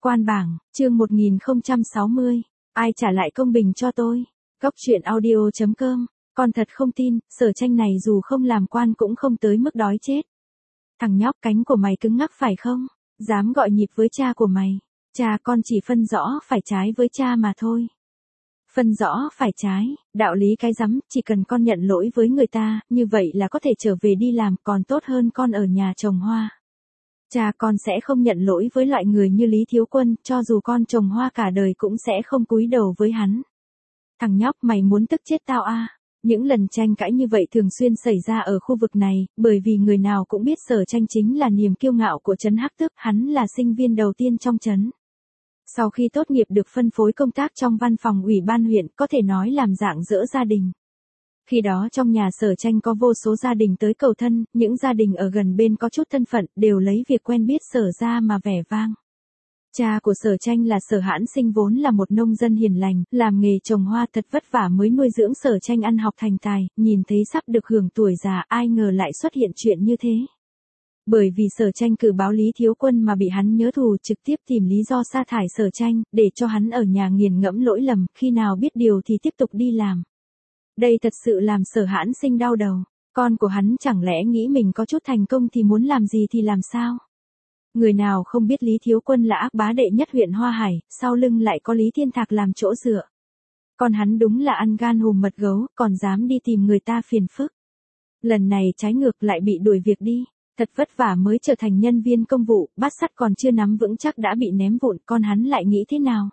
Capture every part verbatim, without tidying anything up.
Quan bảng, chương một nghìn không trăm sáu mươi. Ai trả lại công bình cho tôi? Góc truyện audio chấm com. Con thật không tin, Sở Tranh này dù không làm quan cũng không tới mức đói chết. Thằng nhóc, cánh của mày cứng ngắc phải không? Dám gọi nhịp với cha của mày. Cha con chỉ phân rõ phải trái với cha mà thôi. Phân rõ phải trái, đạo lý cái rắm, chỉ cần con nhận lỗi với người ta, như vậy là có thể trở về đi làm, còn tốt hơn con ở nhà trồng hoa. Cha con sẽ không nhận lỗi với loại người như Lý Thiếu Quân, cho dù con trồng hoa cả đời cũng sẽ không cúi đầu với hắn. Thằng nhóc, mày muốn tức chết tao à? Những lần tranh cãi như vậy thường xuyên xảy ra ở khu vực này, bởi vì người nào cũng biết Sở Tranh chính là niềm kiêu ngạo của trấn Hắc Tước, hắn là sinh viên đầu tiên trong trấn. Sau khi tốt nghiệp được phân phối công tác trong văn phòng ủy ban huyện, có thể nói làm dạng dỡ gia đình. Khi đó trong nhà Sở Tranh có vô số gia đình tới cầu thân, những gia đình ở gần bên có chút thân phận, đều lấy việc quen biết Sở ra mà vẻ vang. Cha của Sở Tranh là Sở Hãn Sinh vốn là một nông dân hiền lành, làm nghề trồng hoa thật vất vả mới nuôi dưỡng Sở Tranh ăn học thành tài, nhìn thấy sắp được hưởng tuổi già, ai ngờ lại xuất hiện chuyện như thế. Bởi vì Sở Tranh cử báo Lý Thiếu Quân mà bị hắn nhớ thù, trực tiếp tìm lý do sa thải Sở Tranh, để cho hắn ở nhà nghiền ngẫm lỗi lầm, khi nào biết điều thì tiếp tục đi làm. Đây thật sự làm Sở Hãn Sinh đau đầu, con của hắn chẳng lẽ nghĩ mình có chút thành công thì muốn làm gì thì làm sao? Người nào không biết Lý Thiếu Quân là ác bá đệ nhất huyện Hoa Hải, sau lưng lại có Lý Thiên Thạc làm chỗ dựa. Con hắn đúng là ăn gan hùm mật gấu, còn dám đi tìm người ta phiền phức. Lần này trái ngược lại bị đuổi việc đi. Thật vất vả mới trở thành nhân viên công vụ, bát sắt còn chưa nắm vững chắc đã bị ném vụn, con hắn lại nghĩ thế nào?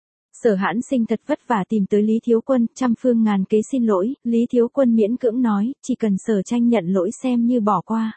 Sở Hãn Sinh thật vất vả tìm tới Lý Thiếu Quân, trăm phương ngàn kế xin lỗi, Lý Thiếu Quân miễn cưỡng nói, chỉ cần Sở Tranh nhận lỗi xem như bỏ qua.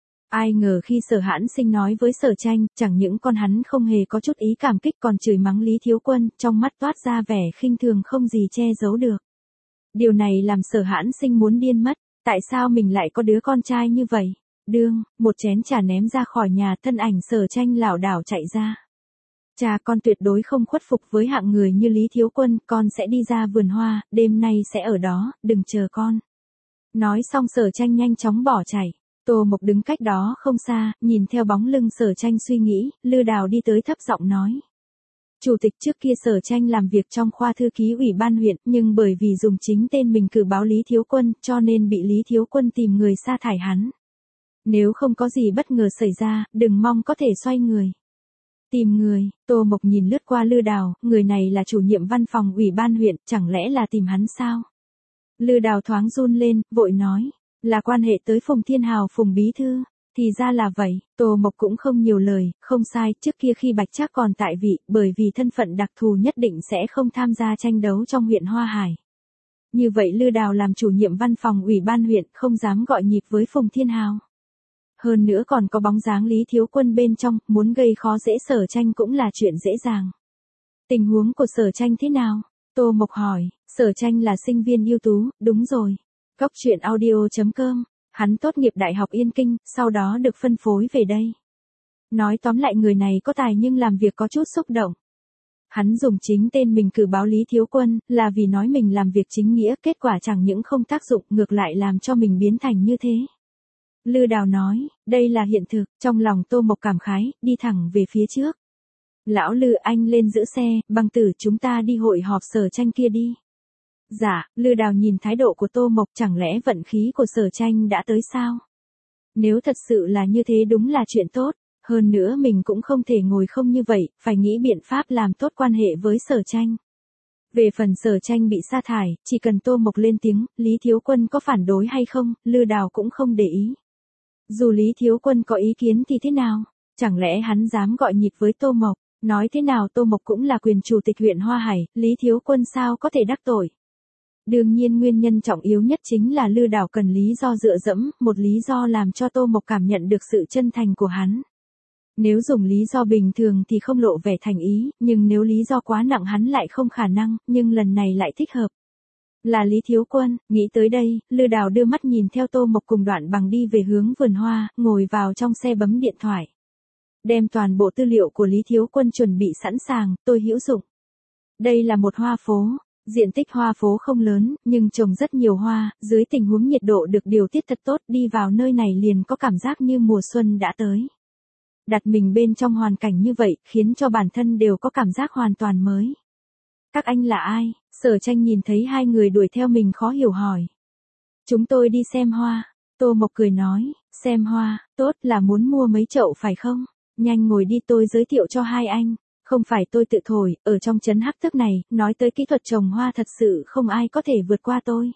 Ai ngờ khi Sở Hãn Sinh nói với Sở Tranh, chẳng những con hắn không hề có chút ý cảm kích còn chửi mắng Lý Thiếu Quân, trong mắt toát ra vẻ khinh thường không gì che giấu được. Điều này làm Sở Hãn Sinh muốn điên mất, tại sao mình lại có đứa con trai như vậy? Đương, một chén trà ném ra khỏi nhà, thân ảnh Sở Tranh lảo đảo chạy ra. Cha con tuyệt đối không khuất phục với hạng người như Lý Thiếu Quân, con sẽ đi ra vườn hoa, đêm nay sẽ ở đó, đừng chờ con. Nói xong Sở Tranh nhanh chóng bỏ chạy. Tô Mộc đứng cách đó không xa, nhìn theo bóng lưng Sở Tranh suy nghĩ, Lư Đào đi tới thấp giọng nói. Chủ tịch trước kia Sở Tranh làm việc trong khoa thư ký ủy ban huyện, nhưng bởi vì dùng chính tên mình cử báo Lý Thiếu Quân, cho nên bị Lý Thiếu Quân tìm người sa thải hắn. Nếu không có gì bất ngờ xảy ra, đừng mong có thể xoay người. Tìm người, Tô Mộc nhìn lướt qua Lư Đào, người này là chủ nhiệm văn phòng ủy ban huyện, chẳng lẽ là tìm hắn sao? Lư Đào thoáng run lên, vội nói, là quan hệ tới Phùng Thiên Hào Phùng Bí Thư, thì ra là vậy, Tô Mộc cũng không nhiều lời, không sai, trước kia khi Bạch Trác còn tại vị, bởi vì thân phận đặc thù nhất định sẽ không tham gia tranh đấu trong huyện Hoa Hải. Như vậy Lư Đào làm chủ nhiệm văn phòng ủy ban huyện, không dám gọi nhịp với Phùng Thiên Hào. Hơn nữa còn có bóng dáng Lý Thiếu Quân bên trong, muốn gây khó dễ Sở Tranh cũng là chuyện dễ dàng. Tình huống của Sở Tranh thế nào? Tô Mộc hỏi, Sở Tranh là sinh viên ưu tú, đúng rồi. Góc truyện audio chấm com, hắn tốt nghiệp Đại học Yên Kinh, sau đó được phân phối về đây. Nói tóm lại người này có tài nhưng làm việc có chút xúc động. Hắn dùng chính tên mình cử báo Lý Thiếu Quân, là vì nói mình làm việc chính nghĩa, kết quả chẳng những không tác dụng, ngược lại làm cho mình biến thành như thế. Lư Đào nói, đây là hiện thực, trong lòng Tô Mộc cảm khái, đi thẳng về phía trước. Lão Lư, anh lên giữ xe, Bằng Tử, chúng ta đi hội họp Sở Tranh kia đi. Dạ, Lư Đào nhìn thái độ của Tô Mộc, chẳng lẽ vận khí của Sở Tranh đã tới sao? Nếu thật sự là như thế đúng là chuyện tốt, hơn nữa mình cũng không thể ngồi không như vậy, phải nghĩ biện pháp làm tốt quan hệ với Sở Tranh. Về phần Sở Tranh bị sa thải, chỉ cần Tô Mộc lên tiếng, Lý Thiếu Quân có phản đối hay không, Lư Đào cũng không để ý. Dù Lý Thiếu Quân có ý kiến thì thế nào? Chẳng lẽ hắn dám gọi nhịp với Tô Mộc? Nói thế nào Tô Mộc cũng là quyền chủ tịch huyện Hoa Hải, Lý Thiếu Quân sao có thể đắc tội? Đương nhiên nguyên nhân trọng yếu nhất chính là Lư Đào cần lý do dựa dẫm, một lý do làm cho Tô Mộc cảm nhận được sự chân thành của hắn. Nếu dùng lý do bình thường thì không lộ vẻ thành ý, nhưng nếu lý do quá nặng hắn lại không khả năng, nhưng lần này lại thích hợp. Là Lý Thiếu Quân, nghĩ tới đây, Lư Đào đưa mắt nhìn theo Tô Mộc cùng Đoạn Bằng đi về hướng vườn hoa, ngồi vào trong xe bấm điện thoại. Đem toàn bộ tư liệu của Lý Thiếu Quân chuẩn bị sẵn sàng, tôi hữu dụng. Đây là một hoa phố, diện tích hoa phố không lớn, nhưng trồng rất nhiều hoa, dưới tình huống nhiệt độ được điều tiết thật tốt, đi vào nơi này liền có cảm giác như mùa xuân đã tới. đặt mình bên trong hoàn cảnh như vậy, khiến cho bản thân đều có cảm giác hoàn toàn mới. Các anh là ai? Sở Tranh nhìn thấy hai người đuổi theo mình khó hiểu hỏi. Chúng tôi đi xem hoa. Tô Mộc cười nói, xem hoa, tốt là muốn mua mấy chậu phải không? Nhanh ngồi đi tôi giới thiệu cho hai anh. Không phải tôi tự thổi, ở trong trấn Hắc Thức này, nói tới kỹ thuật trồng hoa thật sự không ai có thể vượt qua tôi.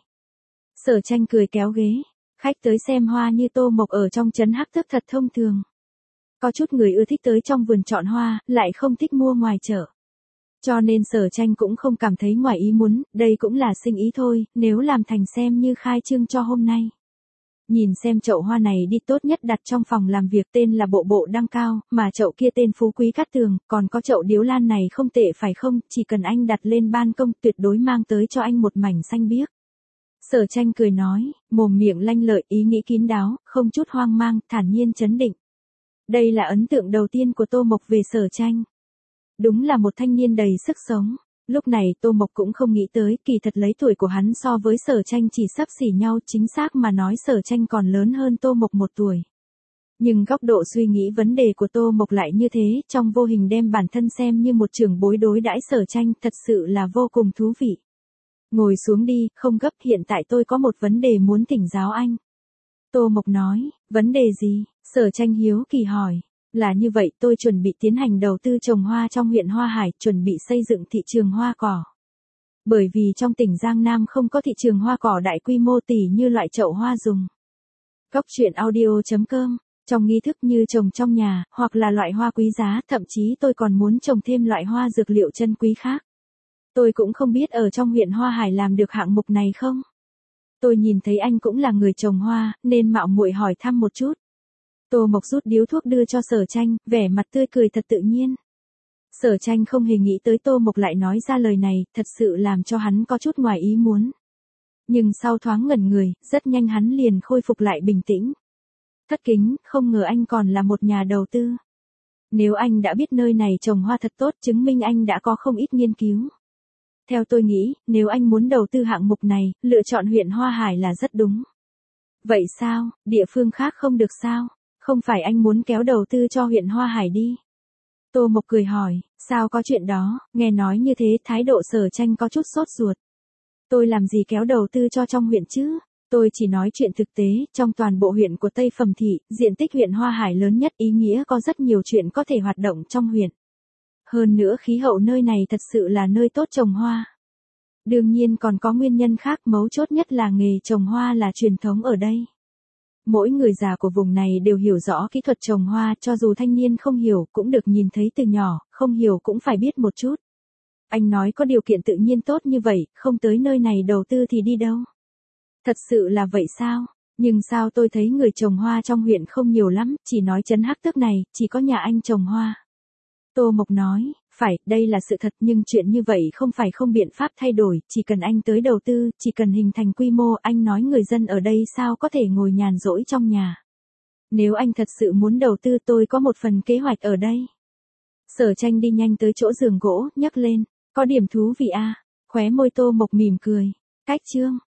Sở Tranh cười kéo ghế. Khách tới xem hoa như Tô Mộc ở trong trấn Hắc Thức thật thông thường. Có chút người ưa thích tới trong vườn chọn hoa, lại không thích mua ngoài chợ. Cho nên Sở Tranh cũng không cảm thấy ngoài ý muốn, đây cũng là sinh ý thôi, nếu làm thành xem như khai trương cho hôm nay. Nhìn xem chậu hoa này đi, tốt nhất đặt trong phòng làm việc, tên là Bộ Bộ Đăng Cao, mà chậu kia tên Phú Quý Cát Tường, còn có chậu điếu lan này không tệ phải không, chỉ cần anh đặt lên ban công tuyệt đối mang tới cho anh một mảnh xanh biếc. Sở Tranh cười nói, mồm miệng lanh lợi, ý nghĩ kín đáo, không chút hoang mang, thản nhiên chấn định. Đây là ấn tượng đầu tiên của Tô Mộc về Sở Tranh. Đúng là một thanh niên đầy sức sống. Lúc này Tô Mộc cũng không nghĩ tới, kỳ thật lấy tuổi của hắn so với Sở Tranh chỉ xấp xỉ nhau, chính xác mà nói Sở Tranh còn lớn hơn Tô Mộc một tuổi. Nhưng góc độ suy nghĩ vấn đề của Tô Mộc lại như thế, trong vô hình đem bản thân xem như một trưởng bối đối đãi Sở Tranh, thật sự là vô cùng thú vị. Ngồi xuống đi, không gấp, hiện tại tôi có một vấn đề muốn thỉnh giáo anh. Tô Mộc nói, vấn đề gì? Sở Tranh hiếu kỳ hỏi. Là như vậy, tôi chuẩn bị tiến hành đầu tư trồng hoa trong huyện Hoa Hải, chuẩn bị xây dựng thị trường hoa cỏ. Bởi vì trong tỉnh Giang Nam không có thị trường hoa cỏ đại quy mô tỉ như loại chậu hoa dùng. Góc truyện audio chấm com, trong nghi thức như trồng trong nhà, hoặc là loại hoa quý giá, thậm chí tôi còn muốn trồng thêm loại hoa dược liệu chân quý khác. Tôi cũng không biết ở trong huyện Hoa Hải làm được hạng mục này không? Tôi nhìn thấy anh cũng là người trồng hoa, nên mạo muội hỏi thăm một chút. Tô Mộc rút điếu thuốc đưa cho Sở Tranh, vẻ mặt tươi cười thật tự nhiên. Sở Tranh không hề nghĩ tới Tô Mộc lại nói ra lời này, thật sự làm cho hắn có chút ngoài ý muốn. Nhưng sau thoáng ngẩn người, rất nhanh hắn liền khôi phục lại bình tĩnh. Thất kính, không ngờ anh còn là một nhà đầu tư. Nếu anh đã biết nơi này trồng hoa thật tốt, chứng minh anh đã có không ít nghiên cứu. Theo tôi nghĩ, nếu anh muốn đầu tư hạng mục này, lựa chọn huyện Hoa Hải là rất đúng. Vậy sao, địa phương khác không được sao? Không phải anh muốn kéo đầu tư cho huyện Hoa Hải đi. Tô Mộc cười hỏi, sao có chuyện đó, nghe nói như thế thái độ Sở Tranh có chút sốt ruột. Tôi làm gì kéo đầu tư cho trong huyện chứ? Tôi chỉ nói chuyện thực tế, trong toàn bộ huyện của Tây Phẩm Thị, diện tích huyện Hoa Hải lớn nhất, ý nghĩa có rất nhiều chuyện có thể hoạt động trong huyện. Hơn nữa khí hậu nơi này thật sự là nơi tốt trồng hoa. Đương nhiên còn có nguyên nhân khác, mấu chốt nhất là nghề trồng hoa là truyền thống ở đây. Mỗi người già của vùng này đều hiểu rõ kỹ thuật trồng hoa, cho dù thanh niên không hiểu cũng được nhìn thấy từ nhỏ, không hiểu cũng phải biết một chút. Anh nói có điều kiện tự nhiên tốt như vậy, không tới nơi này đầu tư thì đi đâu? Thật sự là vậy sao? Nhưng sao tôi thấy người trồng hoa trong huyện không nhiều lắm, chỉ nói trấn Hắc Tước này, chỉ có nhà anh trồng hoa. Tô Mộc nói, phải, đây là sự thật, nhưng chuyện như vậy không phải không biện pháp thay đổi, chỉ cần anh tới đầu tư, chỉ cần hình thành quy mô, anh nói người dân ở đây sao có thể ngồi nhàn rỗi trong nhà. Nếu anh thật sự muốn đầu tư, tôi có một phần kế hoạch ở đây. Sở Tranh đi nhanh tới chỗ giường gỗ, nhấc lên, có điểm thú vị à, khóe môi Tô Mộc mỉm cười. Cách chương,